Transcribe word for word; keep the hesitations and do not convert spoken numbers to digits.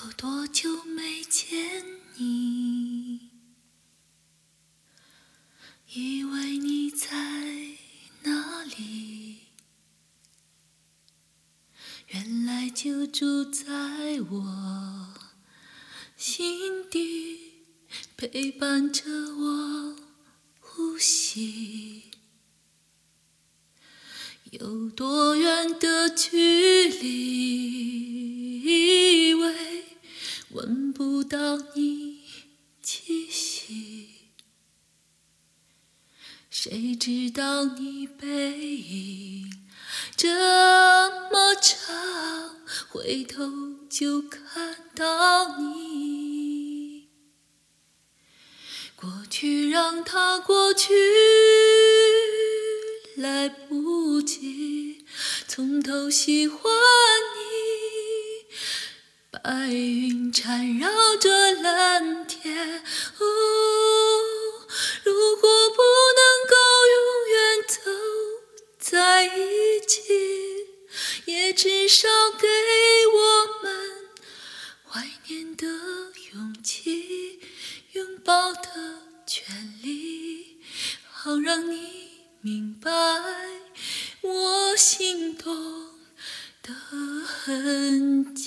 有多久没见你？以为你在哪里？原来就住在我心底，陪伴着我呼吸。有多远的距离，以为闻不到你气息，谁知道你背影这么长，回头就看到你。过去让它过去，来不及从头喜欢你。白云缠绕着蓝天，哦，如果不能够永远走在一起，也至少给我们怀念的勇气，拥抱的权利，好让你明白我心动的痕迹。